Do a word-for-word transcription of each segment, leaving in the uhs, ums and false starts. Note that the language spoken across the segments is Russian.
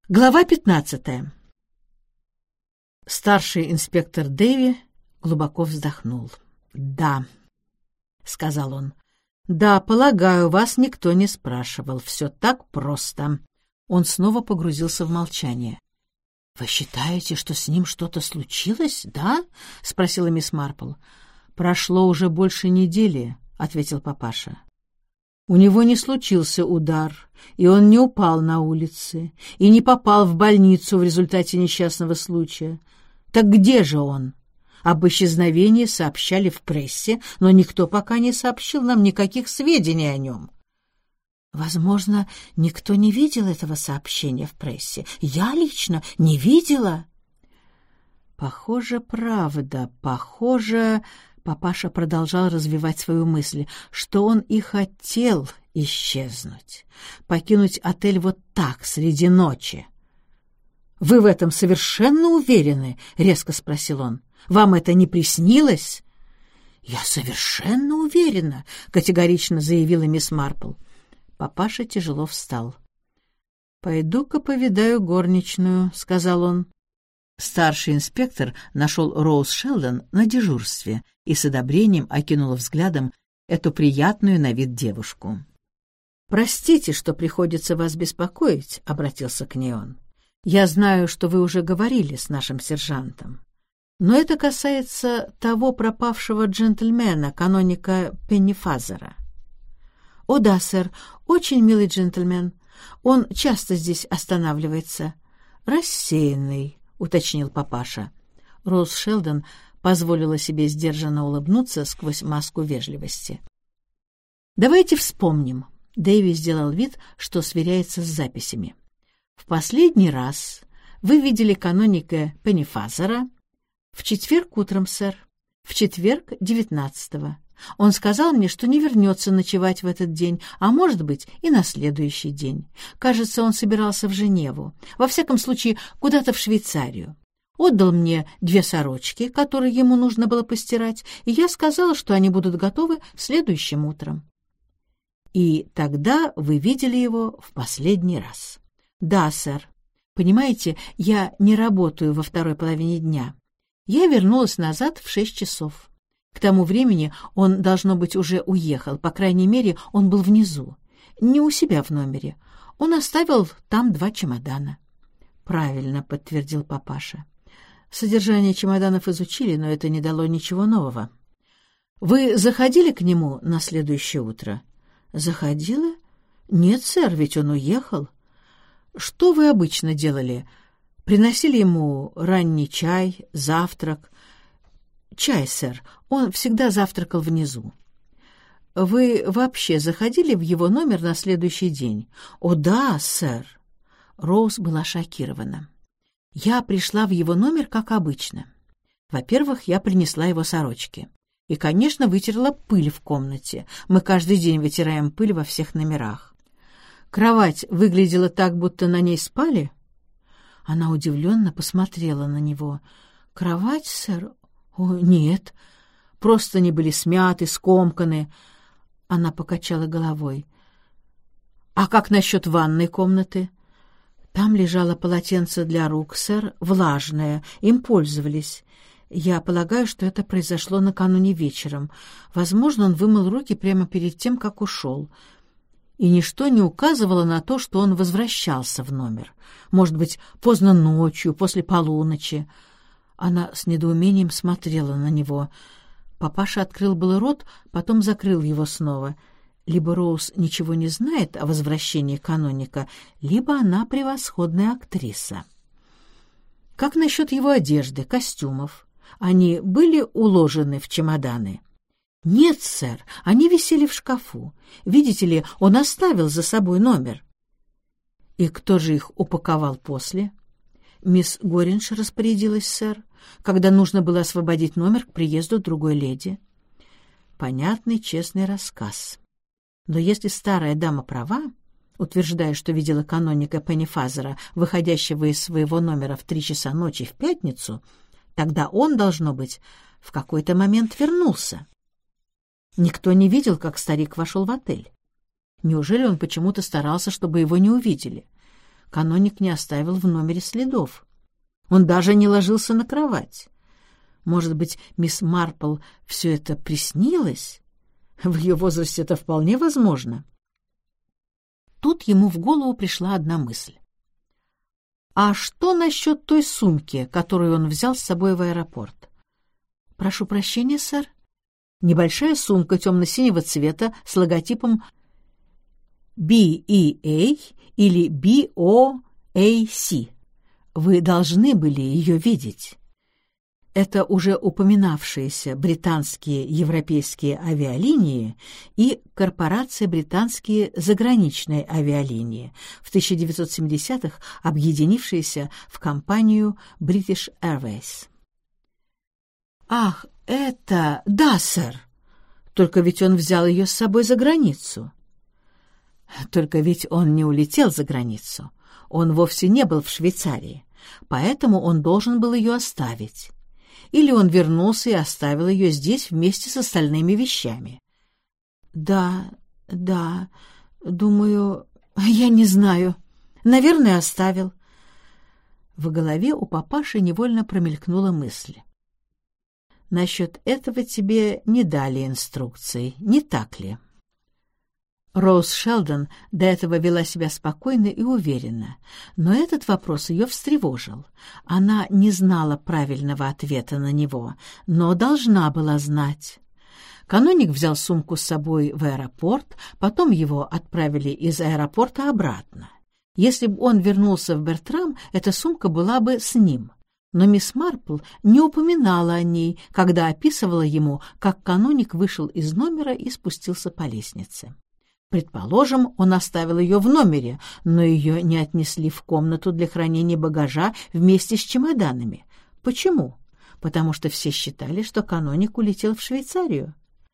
Глава пятнадцатая. Старший инспектор Дэви глубоко вздохнул. «Да», — сказал он, — «да, полагаю, вас никто не спрашивал. Все так просто». Он снова погрузился в молчание. «Вы считаете, что с ним что-то случилось, да?» — спросила мисс Марпл. «Прошло уже больше недели», — ответил папаша. «У него не случился удар, и он не упал на улице, и не попал в больницу в результате несчастного случая. Так где же он? Об исчезновении сообщали в прессе, но никто пока не сообщил нам никаких сведений о нем». «Возможно, никто не видел этого сообщения в прессе. Я лично не видела». «Похоже, правда, похоже...» Папаша продолжал развивать свою мысль, что он и хотел исчезнуть, покинуть отель вот так, среди ночи. «Вы в этом совершенно уверены?» — резко спросил он. «Вам это не приснилось?» «Я совершенно уверена», — категорично заявила мисс Марпл. Папаша тяжело встал. «Пойду-ка повидаю горничную», — сказал он. Старший инспектор нашел Роуз Шелдон на дежурстве и с одобрением окинул взглядом эту приятную на вид девушку. «Простите, что приходится вас беспокоить», — обратился к ней он. «Я знаю, что вы уже говорили с нашим сержантом. Но это касается того пропавшего джентльмена, каноника Пеннифазера». «О да, сэр, очень милый джентльмен. Он часто здесь останавливается. Рассеянный», — уточнил папаша. Роуз Шелдон позволила себе сдержанно улыбнуться сквозь маску вежливости. «Давайте вспомним». Дэви сделал вид, что сверяется с записями. «В последний раз вы видели каноника Пеннифазера в четверг утром, сэр. В четверг девятнадцатого. Он сказал мне, что не вернется ночевать в этот день, а, может быть, и на следующий день. Кажется, он собирался в Женеву. Во всяком случае, куда-то в Швейцарию. Отдал мне две сорочки, которые ему нужно было постирать, и я сказала, что они будут готовы следующим утром». «И тогда вы видели его в последний раз?» «Да, сэр. Понимаете, я не работаю во второй половине дня. Я вернулась назад в шесть часов. К тому времени он, должно быть, уже уехал, по крайней мере, он был внизу, не у себя в номере. Он оставил там два чемодана». «Правильно», — подтвердил папаша. «Содержание чемоданов изучили, но это не дало ничего нового. Вы заходили к нему на следующее утро?» «Заходила? Нет, сэр, ведь он уехал». «Что вы обычно делали? Приносили ему ранний чай, завтрак?» «Чай, сэр. Он всегда завтракал внизу». «Вы вообще заходили в его номер на следующий день?» «О, да, сэр». Роуз была шокирована. «Я пришла в его номер, как обычно. Во-первых, я принесла его сорочки. И, конечно, вытерла пыль в комнате. Мы каждый день вытираем пыль во всех номерах. Кровать выглядела так, будто на ней спали?» Она удивленно посмотрела на него. «Кровать, сэр? О, нет. Просто они были смяты, скомканы». Она покачала головой. «А как насчет ванной комнаты?» «Там лежало полотенце для рук, сэр, влажное. Им пользовались. Я полагаю, что это произошло накануне вечером. Возможно, он вымыл руки прямо перед тем, как ушел. И ничто не указывало на то, что он возвращался в номер. Может быть, поздно ночью, после полуночи». Она с недоумением смотрела на него. Папаша открыл было рот, потом закрыл его снова. Либо Роуз ничего не знает о возвращении каноника, либо она превосходная актриса. «Как насчет его одежды, костюмов? Они были уложены в чемоданы?» «Нет, сэр, они висели в шкафу. Видите ли, он оставил за собой номер». «И кто же их упаковал после?» «Мисс Горинж распорядилась, сэр, когда нужно было освободить номер к приезду другой леди». Понятный, честный рассказ. Но если старая дама права, утверждая, что видела каноника Пеннифазера, выходящего из своего номера в три часа ночи в пятницу, тогда он, должно быть, в какой-то момент вернулся. Никто не видел, как старик вошел в отель. Неужели он почему-то старался, чтобы его не увидели? каноник не оставил в номере следов. Он даже не ложился на кровать. Может быть, мисс Марпл все это приснилось? В ее возрасте это вполне возможно. Тут ему в голову пришла одна мысль. А что насчет той сумки, которую он взял с собой в аэропорт? Прошу прощения, сэр. Небольшая сумка темно-синего цвета с логотипом би и эй или би о эй си. Вы должны были ее видеть. Это уже упоминавшиеся британские европейские авиалинии и корпорация британские заграничные авиалинии, в тысяча девятьсот семидесятых объединившиеся в компанию British Airways. «Ах, это... Да, сэр! Только ведь он взял ее с собой за границу». Только ведь он не улетел за границу. Он вовсе не был в Швейцарии, поэтому он должен был ее оставить. Или он вернулся и оставил ее здесь вместе с остальными вещами. Да, да, думаю, я не знаю. Наверное, оставил. В голове у папаши невольно промелькнула мысль. Насчет этого тебе не дали инструкций, не так ли? Роуз Шелдон до этого вела себя спокойно и уверенно, но этот вопрос ее встревожил. Она не знала правильного ответа на него, но должна была знать. Каноник взял сумку с собой в аэропорт, потом его отправили из аэропорта обратно. Если бы он вернулся в Бертрам, эта сумка была бы с ним. Но мисс Марпл не упоминала о ней, когда описывала ему, как каноник вышел из номера и спустился по лестнице. Предположим, он оставил ее в номере, но ее не отнесли в комнату для хранения багажа вместе с чемоданами. Почему? Потому что все считали, что каноник улетел в Швейцарию.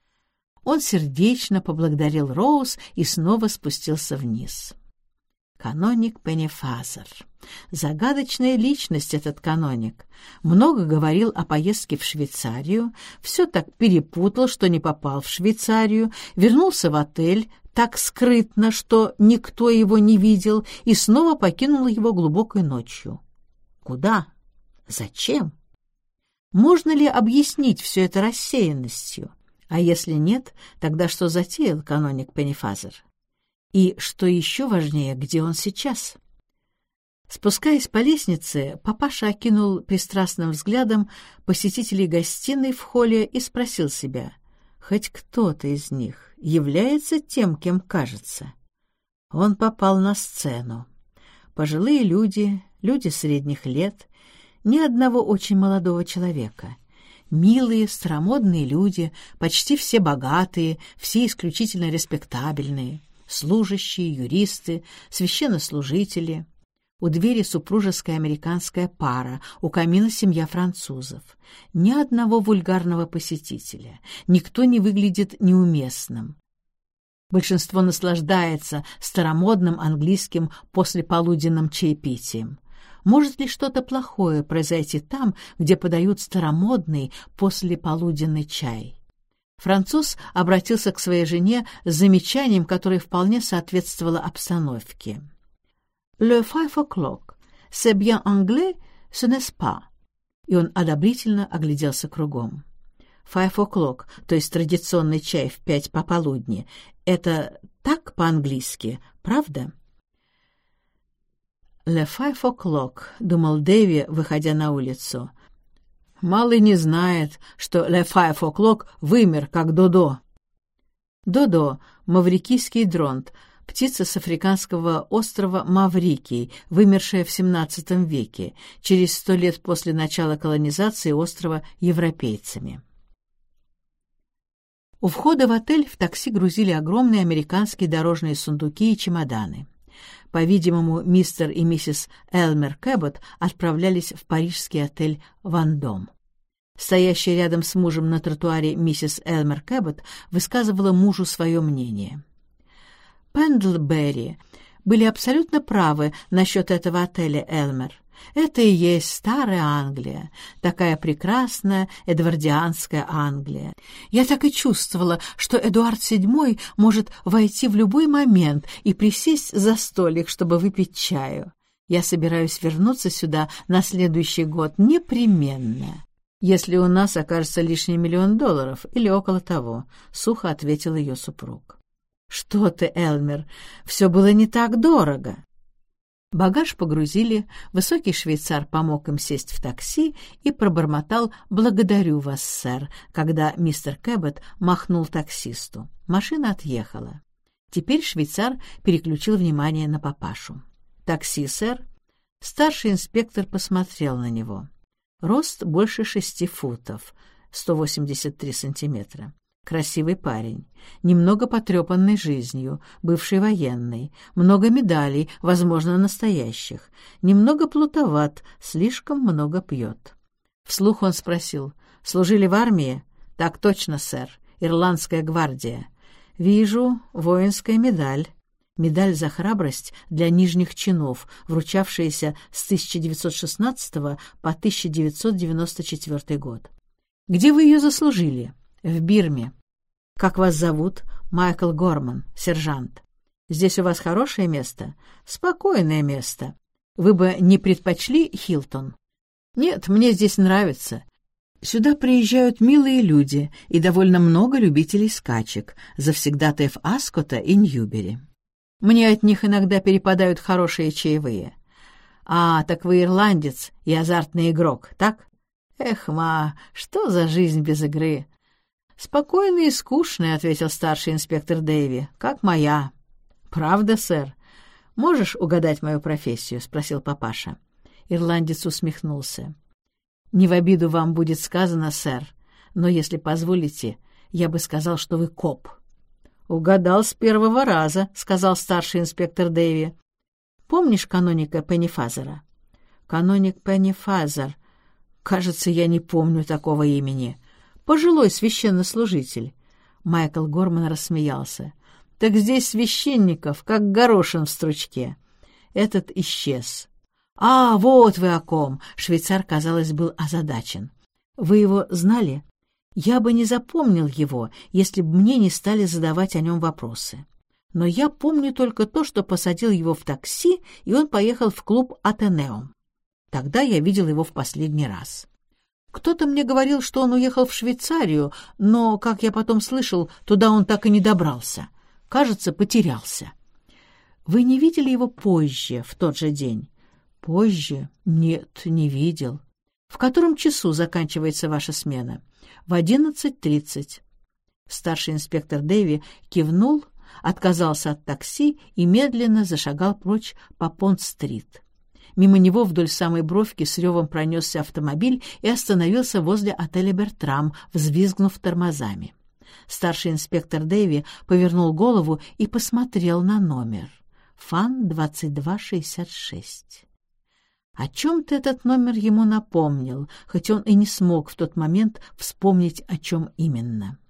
Он сердечно поблагодарил Роуз и снова спустился вниз. Каноник Пеннифазер. Загадочная личность этот каноник. Много говорил о поездке в Швейцарию, все так перепутал, что не попал в Швейцарию, вернулся в отель так скрытно, что никто его не видел, и снова покинул его глубокой ночью. Куда? Зачем? Можно ли объяснить все это рассеянностью? А если нет, тогда что затеял каноник Пеннифазер? И, что еще важнее, где он сейчас? Спускаясь по лестнице, папаша окинул пристрастным взглядом посетителей гостиной в холле и спросил себя, хоть кто-то из них является тем, кем кажется. Он попал на сцену. Пожилые люди, люди средних лет, ни одного очень молодого человека. Милые, старомодные люди, почти все богатые, все исключительно респектабельные. Служащие, юристы, священнослужители. У двери супружеская американская пара, у камина семья французов. Ни одного вульгарного посетителя. Никто не выглядит неуместным. Большинство наслаждается старомодным английским послеполуденным чаепитием. Может ли что-то плохое произойти там, где подают старомодный послеполуденный чай? Француз обратился к своей жене с замечанием, которое вполне соответствовало обстановке. «Le five o'clock, c'est bien anglais, ce n'est-ce pas?» И он одобрительно огляделся кругом. «Five o'clock», то есть традиционный чай в пять пополудни, это так по-английски, правда? «Le five o'clock», — думал Дэви, выходя на улицу. Малый не знает, что «Le five o'clock» вымер, как Додо. Додо — маврикийский дронт, птица с африканского острова Маврикий, вымершая в семнадцатом веке, через сто лет после начала колонизации острова европейцами. У входа в отель в такси грузили огромные американские дорожные сундуки и чемоданы. По-видимому, мистер и миссис Элмер Кэббот отправлялись в парижский отель «Вандом». Стоящая рядом с мужем на тротуаре миссис Элмер Кэббот высказывала мужу свое мнение. Пендлберри были абсолютно правы насчет этого отеля, Элмер. Это и есть старая Англия, такая прекрасная эдвардианская Англия. Я так и чувствовала, что Эдуард седьмой может войти в любой момент и присесть за столик, чтобы выпить чаю. Я собираюсь вернуться сюда на следующий год непременно, если у нас окажется лишний миллион долларов или около того», — сухо ответил ее супруг. «Что ты, Элмер, все было не так дорого». Багаж погрузили, высокий швейцар помог им сесть в такси и пробормотал «Благодарю вас, сэр», когда мистер Кэббот махнул таксисту. Машина отъехала. Теперь швейцар переключил внимание на папашу. «Такси, сэр?» Старший инспектор посмотрел на него. Рост больше шести футов, сто восемьдесят три сантиметра. Красивый парень, немного потрепанный жизнью, бывший военный, много медалей, возможно, настоящих, немного плутоват, слишком много пьет. Вслух он спросил: «Служили в армии?» «Так точно, сэр. Ирландская гвардия». «Вижу, воинская медаль». Медаль за храбрость для нижних чинов, вручавшаяся с тысяча девятьсот шестнадцатого по тысяча девятьсот девяносто четвёртый год. «Где вы ее заслужили?» «В Бирме». «Как вас зовут?» «Майкл Горман, сержант». «Здесь у вас хорошее место?» «Спокойное место. Вы бы не предпочли Хилтон?» «Нет, мне здесь нравится. Сюда приезжают милые люди и довольно много любителей скачек, завсегдатаев Аскота и Ньюбери. Мне от них иногда перепадают хорошие чаевые». «А, так вы ирландец и азартный игрок, так?» «Эх, ма, что за жизнь без игры?» «Спокойная и скучная», — ответил старший инспектор Дэйви, — «как моя». «Правда, сэр? Можешь угадать мою профессию?» — спросил папаша. Ирландец усмехнулся. «Не в обиду вам будет сказано, сэр, но, если позволите, я бы сказал, что вы коп». «Угадал с первого раза», — сказал старший инспектор Дэйви. «Помнишь каноника Пеннифазера?» «Каноник Пеннифазер. Кажется, я не помню такого имени. Пожилой священнослужитель». Майкл Горман рассмеялся. «Так здесь священников, как горошин в стручке». Этот исчез. «А, вот вы о ком!» — швейцар, казалось, был озадачен. «Вы его знали? Я бы не запомнил его, если бы мне не стали задавать о нем вопросы. Но я помню только то, что посадил его в такси, и он поехал в клуб «Атенеум». Тогда я видел его в последний раз. Кто-то мне говорил, что он уехал в Швейцарию, но, как я потом слышал, туда он так и не добрался. Кажется, потерялся. Вы не видели его позже, в тот же день?» «Позже? Нет, не видел». «В котором часу заканчивается ваша смена?» «В одиннадцать тридцать». Старший инспектор Дэйви кивнул, отказался от такси и медленно зашагал прочь по Понт-стрит. Мимо него вдоль самой бровки с ревом пронесся автомобиль и остановился возле отеля «Бертрам», взвизгнув тормозами. Старший инспектор Дэйви повернул голову и посмотрел на номер. Фан двадцать два шестьдесят шесть. О чем-то этот номер ему напомнил, хоть он и не смог в тот момент вспомнить, о чем именно.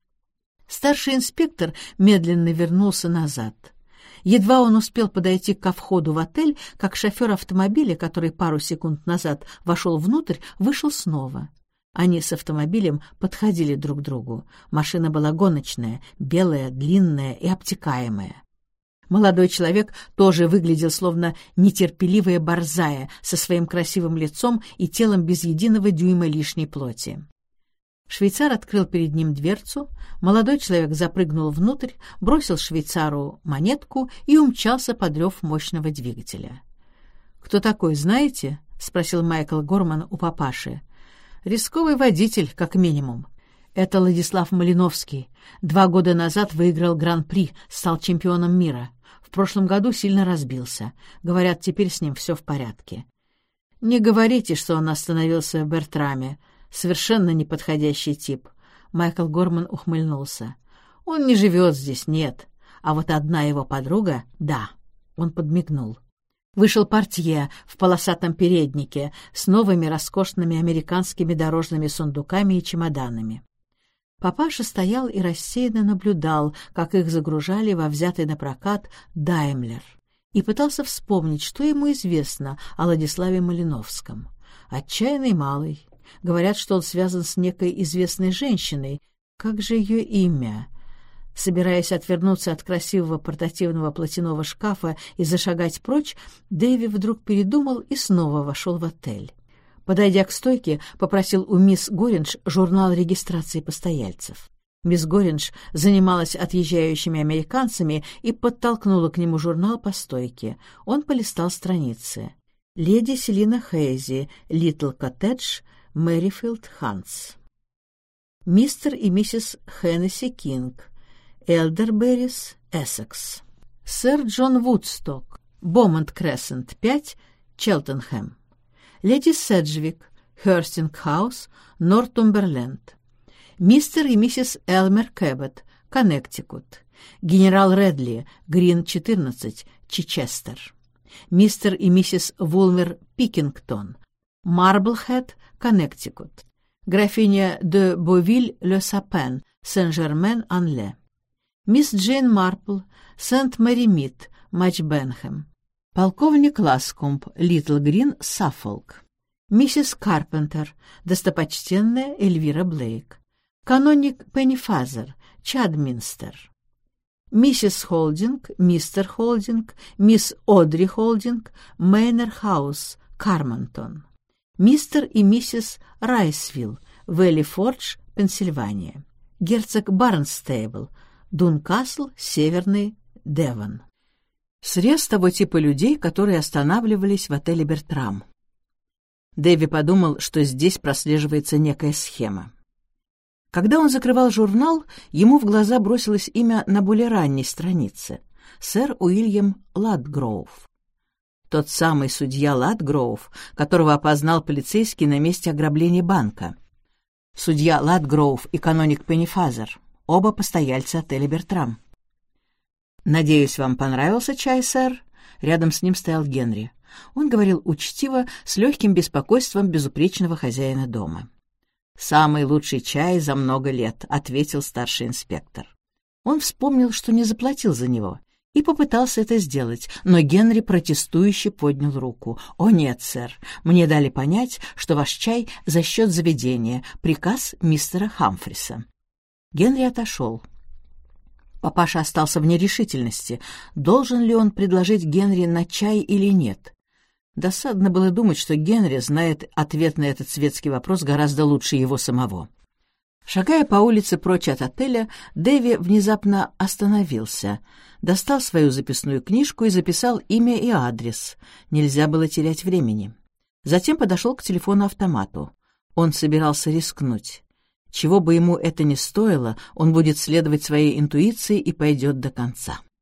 Старший инспектор медленно вернулся назад. Едва он успел подойти ко входу в отель, как шофер автомобиля, который пару секунд назад вошел внутрь, вышел снова. Они с автомобилем подходили друг к другу. Машина была гоночная, белая, длинная и обтекаемая. Молодой человек тоже выглядел словно нетерпеливая борзая со своим красивым лицом и телом без единого дюйма лишней плоти. Швейцар открыл перед ним дверцу, молодой человек запрыгнул внутрь, бросил швейцару монетку и умчался под рев мощного двигателя. «Кто такой, знаете?» — спросил Майкл Горман у папаши. «Рисковый водитель, как минимум. Это Владислав Малиновский. Два года назад выиграл Гран-при, стал чемпионом мира. В прошлом году сильно разбился. Говорят, теперь с ним все в порядке. Не говорите, что он остановился в Бертраме. Совершенно неподходящий тип». Майкл Горман ухмыльнулся. «Он не живет здесь, нет. А вот одна его подруга — да». Он подмигнул. Вышел портье в полосатом переднике с новыми роскошными американскими дорожными сундуками и чемоданами. Папаша стоял и рассеянно наблюдал, как их загружали во взятый на прокат «Даймлер», и пытался вспомнить, что ему известно о Владиславе Малиновском. Отчаянный малый. Говорят, что он связан с некой известной женщиной. Как же ее имя? Собираясь отвернуться от красивого портативного платяного шкафа и зашагать прочь, Дэви вдруг передумал и снова вошел в отель. Подойдя к стойке, попросил у мисс Горинж журнал регистрации постояльцев. Мисс Горинж занималась отъезжающими американцами и подтолкнула к нему журнал по стойке. Он полистал страницы. «Леди Селина Хейзи, Литл Коттедж, Мэрифилд Хантс». «Мистер и миссис Хеннесси Кинг, Элдерберрис, Эссекс». «Сэр Джон Вудсток, Бомонд Крессент, пять, Челтенхэм». «Леди Седжвик, Хёрстинг-хаус, Нортумберленд». «Мистер и миссис Элмер Кэббет, Коннектикут». «Генерал Редли, Грин, четырнадцать, Чичестер». «Мистер и миссис Вулмер Пикингтон, Марблхэт, Коннектикут». «Графиня де Бовиль-Ле-Сапен, Сен-Жермен-Ан-Ле». «Мисс Джейн Марпл, Сент-Мэри-Мид, Матч-Бенхэм». «Полковник Ласкомб, Литл Грин, Саффолк». «Миссис Карпентер, достопочтенная Эльвира Блейк». «Каноник Пеннифазер, Чадминстер». «Миссис Холдинг, мистер Холдинг, мисс Одри Холдинг, Мейнер Хаус, Кармантон». «Мистер и миссис Райсвилл, Вэлли-Фордж, Пенсильвания». «Герцог Барнстейбл, Дункасл, Северный Девон». Срез того типа людей, которые останавливались в отеле «Бертрам». Дэви подумал, что здесь прослеживается некая схема. Когда он закрывал журнал, ему в глаза бросилось имя на более ранней странице — сэр Уильям Ладгроув. Тот самый судья Ладгроув, которого опознал полицейский на месте ограбления банка. Судья Ладгроув и каноник Пеннифазер, оба постояльца отеля «Бертрам». «Надеюсь, вам понравился чай, сэр?» Рядом с ним стоял Генри. Он говорил учтиво, с легким беспокойством безупречного хозяина дома. «Самый лучший чай за много лет», — ответил старший инспектор. Он вспомнил, что не заплатил за него, и попытался это сделать, но Генри протестующе поднял руку. «О нет, сэр, мне дали понять, что ваш чай за счет заведения, приказ мистера Хамфриса». Генри отошел. Папаша остался в нерешительности, должен ли он предложить Генри на чай или нет. Досадно было думать, что Генри знает ответ на этот светский вопрос гораздо лучше его самого. Шагая по улице прочь от отеля, Дэви внезапно остановился, достал свою записную книжку и записал имя и адрес. Нельзя было терять времени. Затем подошел к телефону-автомату. Он собирался рискнуть. Чего бы ему это ни стоило, он будет следовать своей интуиции и пойдет до конца.